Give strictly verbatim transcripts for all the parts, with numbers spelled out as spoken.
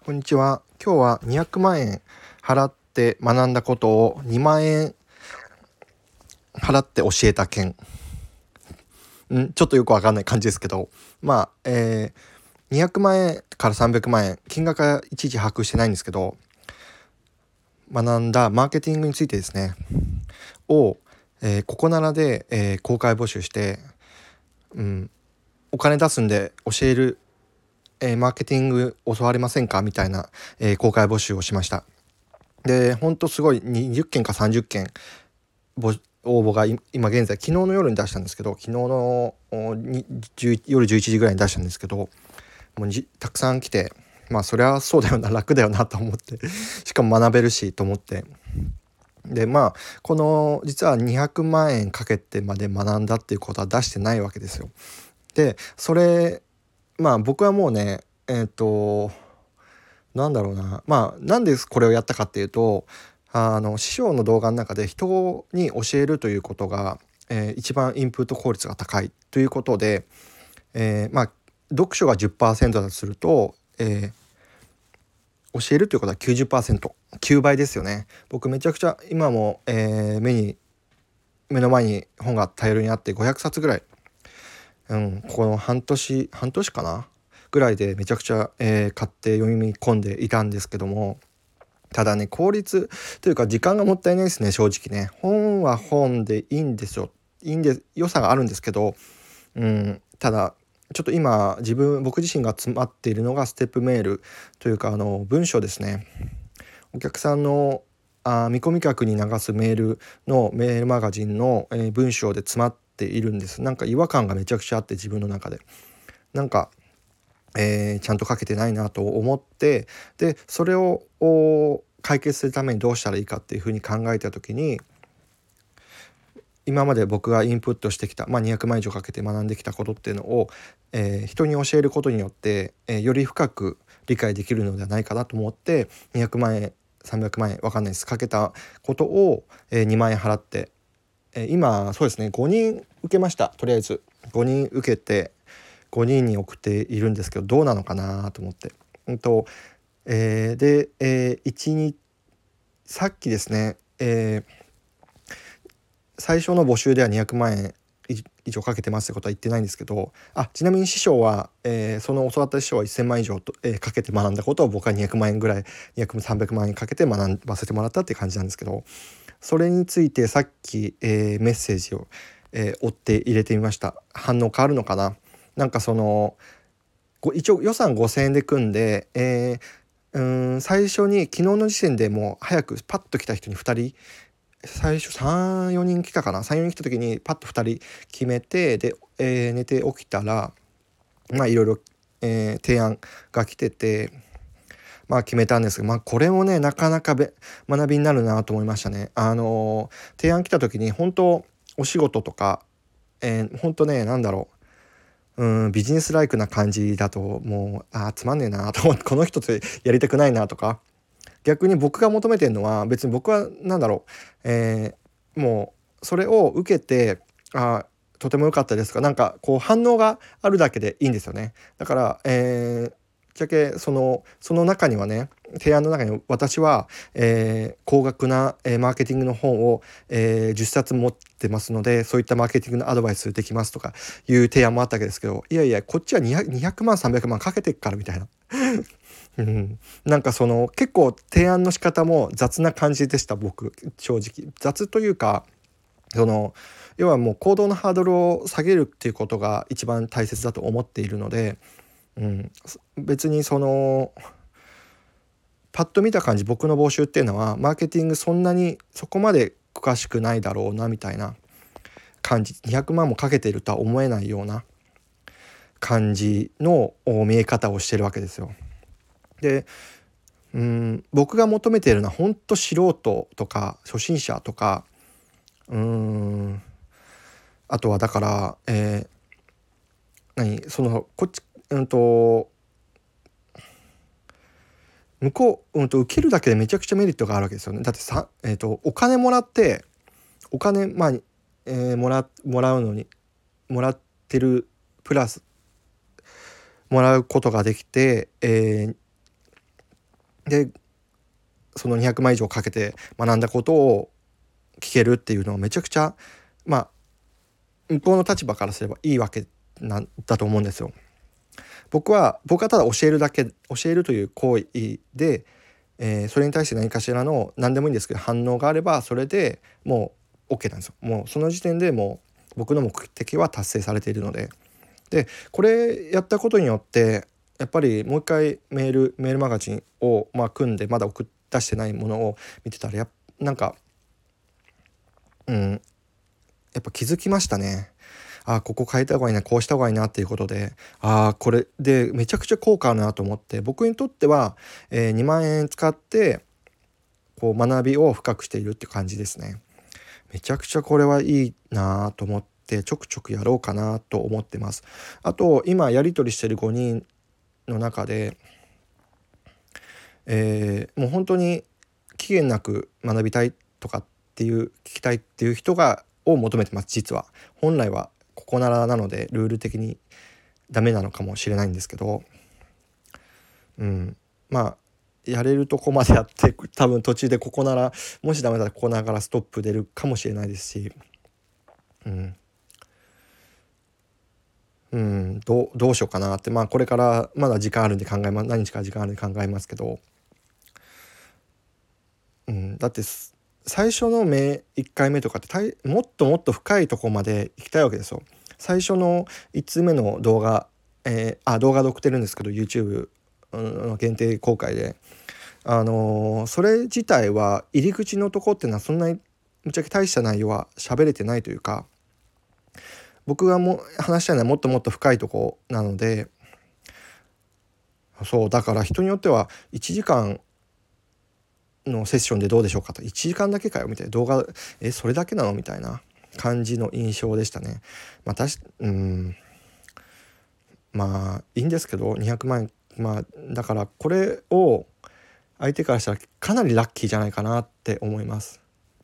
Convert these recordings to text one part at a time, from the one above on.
こんにちは。今日はにひゃくまん円払って学んだことをにまん円払って教えた件。んちょっとよくわかんない感じですけど、まあ、えー、にひゃくまん円からさんびゃくまん円、金額はいちいち把握してないんですけど、学んだマーケティングについてですね、を、えー、ここならで、えー、公開募集して、うん、お金出すんで教える、えー、マーケティング教われませんかみたいな、えー、公開募集をしました。で、ほんとすごいにじゅっけんかさんじゅっけん応募が今現在、昨日の夜に出したんですけど、昨日の夜じゅういちじぐらいに出したんですけど、もうじたくさん来て、まあそりゃそうだよな、楽だよなと思ってしかも学べるしと思って、でまあこの実はにひゃくまん円かけてまで学んだっていうことは出してないわけですよ。でそれまあ僕はもうねえっとなんだろうな、まあなんでこれをやったかっていうと、あの師匠の動画の中で人に教えるということが、えー一番インプット効率が高いということで、えーまあ読書が じゅっパーセント だとすると、えー教えるということは きゅうじゅっパーセント、きゅうばいですよね。僕めちゃくちゃ今も、えー目に目の前に本が大量にあってごひゃくさつぐらい、うん、ここの半年半年かなぐらいでめちゃくちゃ、えー買って読み込んでいたんですけども、ただね、効率というか時間がもったいないですね、正直ね。本は本でいいんですよ。いいんで、良さがあるんですけど、うん、ただ、ちょっと今、自分、僕自身が詰まっているのがステップメールというか、あの、文章ですね。お客さんのあ見込み客に流すメールのメールマガジンの、えー文章で詰まっているんです。なんか違和感がめちゃくちゃあって、自分の中で。なんか、えーちゃんと書けてないなと思って、でそれを解決するためにどうしたらいいかっていうふうに考えた時に、今まで僕がインプットしてきた、まあ、にひゃくまん以上かけて学んできたことっていうのを、えー人に教えることによって、えーより深く理解できるのではないかなと思って、にひゃくまん円さんびゃくまん円わかんないですかけたことを、えーにまん円払って、えー今そうですねごにん受けました。とりあえずごにん受けてごにんに送っているんですけど、どうなのかなと思って。うんとえーで、えー、いちにちさっきですね、えー最初の募集ではにひゃくまん円以上かけてますってことは言ってないんですけど、あちなみに師匠は、えーその教わった師匠はせんまん以上と、えーかけて学んだことを、僕はにひゃくまん円ぐらい、にひゃく、さんびゃくまん円かけて学ばせてもらったっていう感じなんですけど、それについてさっき、えーメッセージを、えー追って入れてみました。反応変わるのかな。なんかそのご一応予算ごせんえんで組んで、えーうーん最初に昨日の時点でもう早くパッと来た人にふたり、最初さんよにん来たかな、さんよにん来た時にパッとふたり決めて、で、えー寝て起きたらまあいろいろ、えー提案が来てて、まあ決めたんですが、まあこれもねなかなかべ学びになるなと思いましたね。あのー提案来た時に本当お仕事とか、えー、本当ねなんだろう、うんビジネスライクな感じだと、もうあーつまんねえなと思って、この人とやりたくないなとか、逆に僕が求めてるのは、別に僕はなんだろう、えーもうそれを受けて、あとても良かったですとか、なんかこう反応があるだけでいいんですよね。だから、えー、じゃけそのその中にはね、提案の中に私は、えー高額な、えーマーケティングの本を、えーじゅっさつ持ってますので、そういったマーケティングのアドバイスできますとかいう提案もあったわけですけど、いやいやこっちはにひゃく、にひゃくまんさんびゃくまんかけてっからみたいな。うん、なんかその結構提案の仕方も雑な感じでした。僕正直雑というか、その要はもう行動のハードルを下げるっていうことが一番大切だと思っているので、うん、別にそのパッと見た感じ、僕の募集っていうのはマーケティングそんなにそこまで詳しくないだろうなみたいな感じ、にひゃくまんもかけているとは思えないような感じの見え方をしてるわけですよ。でうん僕が求めているのは本当素人とか初心者とか、うーんあとはだから、えー何そのこっちうんと向こう、うんと受けるだけでめちゃくちゃメリットがあるわけですよね。だってさ、えーとお金もらってお金まあ、えーもらもらうのにもらってるプラスもらうことができて、えーでそのにひゃくまん以上かけて学んだことを聞けるっていうのはめちゃくちゃまあ向こうの立場からすればいいわけなんだと思うんですよ。僕は僕はただ教えるだけ教えるという行為で、えー、それに対して何かしらの何でもいいんですけど反応があればそれでもう OK なんですよ。もうその時点でもう僕の目的は達成されているので、でこれやったことによってやっぱりもう一回メールメールマガジンをまあ組んでまだ送り出してないものを見てたらやなんかうんやっぱ気づきましたね。あここ変えた方がいいなこうした方がいいなっていうことで、あこれでめちゃくちゃ効果あるなと思って、僕にとっては、えー、にまん円使ってこう学びを深くしているって感じですね。めちゃくちゃこれはいいなと思ってちょくちょくやろうかなと思ってます。あと今やり取りしてるごにんの中で、えー、もう本当に期限なく学びたいとかっていう聞きたいっていう人がを求めてます。実は本来はここならなのでルール的にダメなのかもしれないんですけど、うん、まあやれるとこまでやって多分途中でここならもしダメだったらここながらストップ出るかもしれないですし、うんうん、どう、どうしようかなってまあこれからまだ時間あるんで考えます何日か時間あるんで考えますけど、うん、だって最初の目いっかいめとかってもっともっと深いところまで行きたいわけですよ。最初のいつつめの動画、えー、あ動画で送ってるんですけど YouTube の限定公開で、あのー、それ自体は入り口のとこっていうのはそんなにむちゃくちゃ大した内容は喋れてないというか、僕がもう話したいのはもっともっと深いとこなので、そうだから人によってはいちじかんのセッションでどうでしょうかと、いちじかんだけかよみたいな動画えそれだけなのみたいな感じの印象でしたね。まあたしうんまあいいんですけどにひゃくまん円、まあだからこれを相手からしたらかなりラッキーじゃないかなって思います。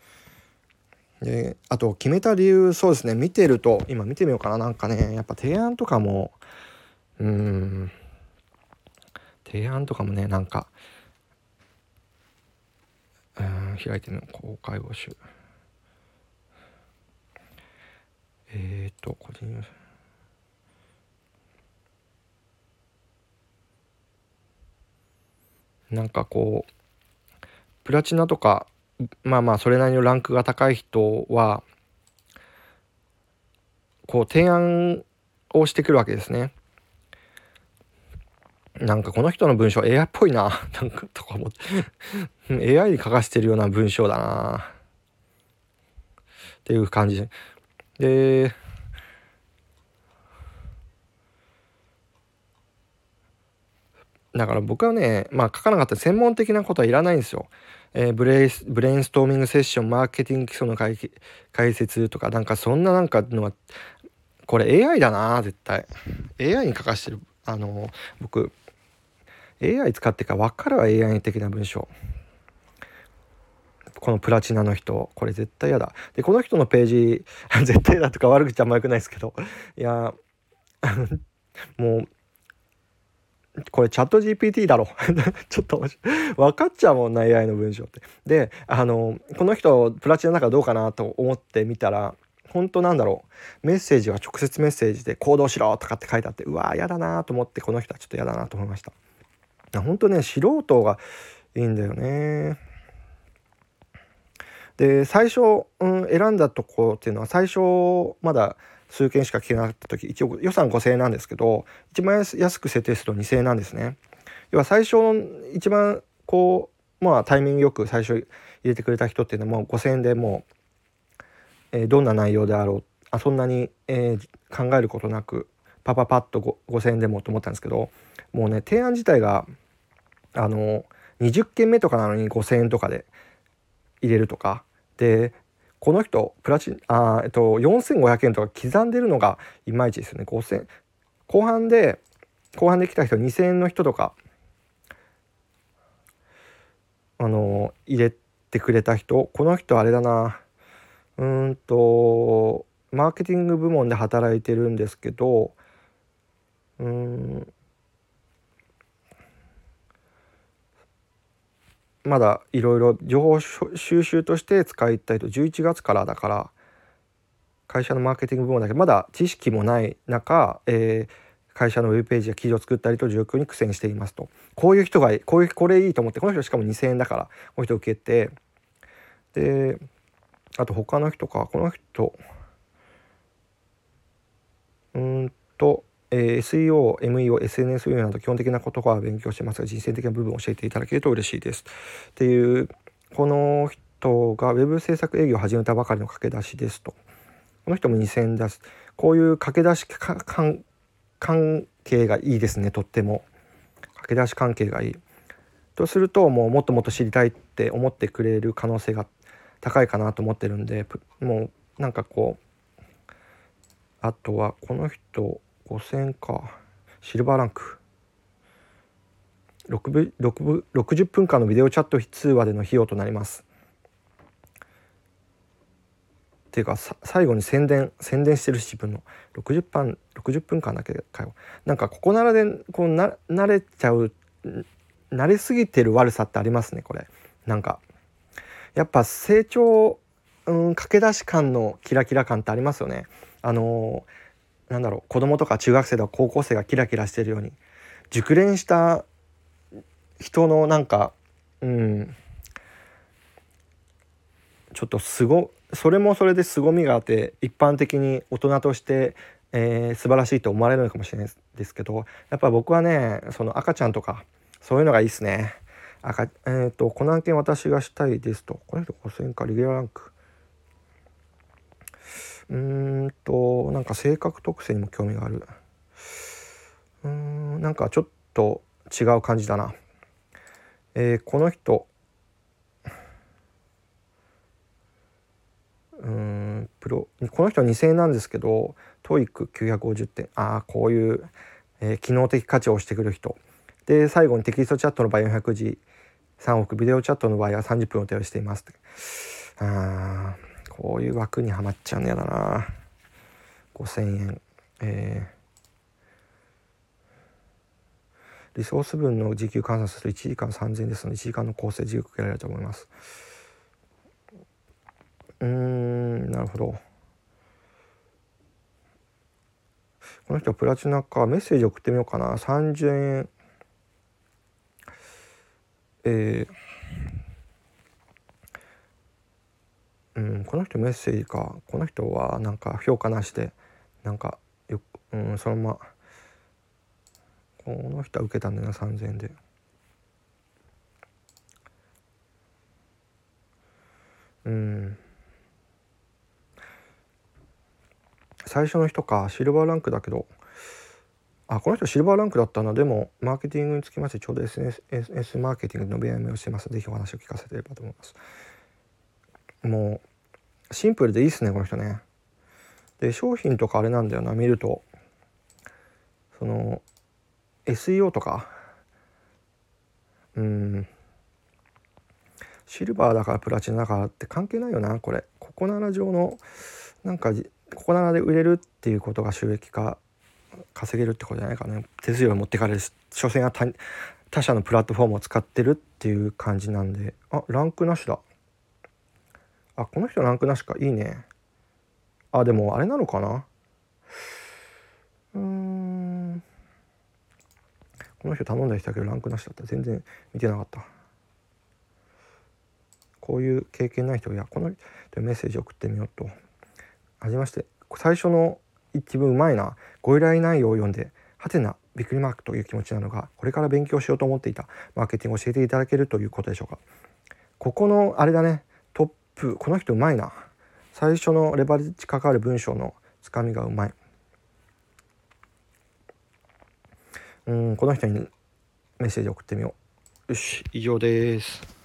であと決めた理由、そうですね、見てると今見てみようかな。なんかねやっぱ提案とかもうーん提案とかもねなんかうーん開いてみよう。公開募集えっ、ー、と個人なんかこうプラチナとかまあまあそれなりのランクが高い人はこう提案をしてくるわけですね。なんかこの人の文章 エーアイ っぽいななんかとか思ってエーアイ に書かせてるような文章だなっていう感じで、だから僕はねまあ書かなかった専門的なことはいらないんですよ。えー、ブレイスブレインストーミングセッションマーケティング基礎の解解説とかなんかそんななんかのはこれ エーアイ だな絶対 エーアイ に書かしてる。あの僕 エーアイ 使ってから分かるわ エーアイ 的な文章。このプラチナの人これ絶対嫌だ。でこの人のページ絶対だとか悪口あんまよくないですけど、いやもうこれチャット ジーピーティー だろちょっと分かっちゃうもんな エーアイ の文章って。であのこの人プラチナだからどうかなと思ってみたら本当なんだろうメッセージは直接メッセージで行動しろとかって書いてあって、うわーやだなと思って、この人はちょっとやだなと思いました。本当ね素人がいいんだよね。で最初、うん、選んだとこっていうのは最初まだ数件しか聞けなかった時、一応予算ごせんえんなんですけど一番安く設定するとにせんえんなんですね。要は最初一番こうまあタイミングよく最初入れてくれた人っていうのはもうごせんえんでもう、えー、どんな内容であろうあそんなに、えー、考えることなくパパパッとごせんえんでもと思ったんですけど、もうね提案自体があのにじゅっけんめとかなのにごせんえんとかで入れるとかで、この人プラチあ、えっと、よんせんごひゃくえんとか刻んでるのがいまいちですよね。ごせん後半で後半で来た人にせんえんの人とかあの入れてくれた人、この人あれだなうーんとマーケティング部門で働いてるんですけど、うーんまだいろいろ情報収集として使いたいと。じゅういちがつからだから会社のマーケティング部門だけどまだ知識もない中、えー、会社のウェブページや記事を作ったりと状況に苦戦していますと。こういう人がこういうこれいいと思って、この人しかもにせんえんだからこの人受けて、であと他の人か、この人うーんと、えー、エスイーオー、エムイーオー、エスエヌエス 運用など基本的なことは勉強してますが実践的な部分を教えていただけると嬉しいですっていう、この人がウェブ制作営業を始めたばかりの駆け出しですと。この人もにせんえん出す。こういう駆け出し関係がいいですね。とっても駆け出し関係がいいとすると、もうもっともっと知りたいって思ってくれる可能性が高いかなと思ってるんで、もうなんかこう、あとはこの人ごせんか、シルバーランクろくじゅっぷんかんのビデオチャット通話での費用となります。っていうか最後に宣伝宣伝してるし、自分のろくじゅっぷんろくじゅっぷんかんだけかよ。なんかここならでこうな慣れちゃう、慣れすぎてる悪さってありますね。これなんかやっぱ成長、うん、駆け出し感のキラキラ感ってありますよね。あのー、なんだろう、子供とか中学生とか高校生がキラキラしてるように、熟練した人のなんか、うん、ちょっとすごそれもそれで凄みがあって、一般的に大人として、えー、素晴らしいと思われるのかもしれないですけど、やっぱ僕はね、その赤ちゃんとかそういうのがいいですね。赤えー、とこの案件私がしたいですと。この人ごせんか、レギュラーランク、うーんとなんか性格特性にも興味がある。うーんなんかちょっと違う感じだな。えー、この人うーんプロこの人はにせんえんなんですけど、トイックきゅうひゃくごじゅってん。ああこういう、えー、機能的価値を押してくる人で、最後にテキストチャットの場合よんひゃくじさんおく、ビデオチャットの場合はさんじゅっぷんを予定していますって。あーこういう枠にはまっちゃうんやだな。ごせんえん、えー、リソース分の時給換算するといちじかんさんぜんえんですのでいちじかんの構成時給かけられると思います。うーんなるほど。この人はプラチナか。メッセージ送ってみようかな。さんじゅうえん、えー、うんこの人メッセージか。この人はなんか評価なしで、なんかようんそのままこの人は受けたんだよな、さんぜんえんで。うん最初の人か、シルバーランクだけど、あこの人シルバーランクだったな。でもマーケティングにつきましてちょうど エスエヌエス マーケティングの伸び悩みをしてます。ぜひお話を聞かせてればと思います。もうシンプルでいいっすねこの人ね。で商品とかあれなんだよな、見るとその エスイーオー とか、うんシルバーだからプラチナだからって関係ないよなこれ。ココナラ上のなんかココナラで売れるっていうことが収益化稼げるってことじゃないかね。手数料持ってかれるし、所詮は 他, 他社のプラットフォームを使ってるっていう感じなんで。あランクなしだ。あこの人ランクなしか。いいね。あでもあれなのかな、うーんこの人頼んだ人だけどランクなしだった。全然見てなかった。こういう経験ない人がこの人メッセージ送ってみようと。はじめまして、最初の一文うまいな。ご依頼内容を読んではてなびっくりマークという気持ちなのが、これから勉強しようと思っていたマーケティングを教えていただけるということでしょうか。ここのあれだね、トップこの人うまいな。最初のレバレッジかかる文章のつかみがうまい。うんこの人にメッセージ送ってみよう。よし以上です。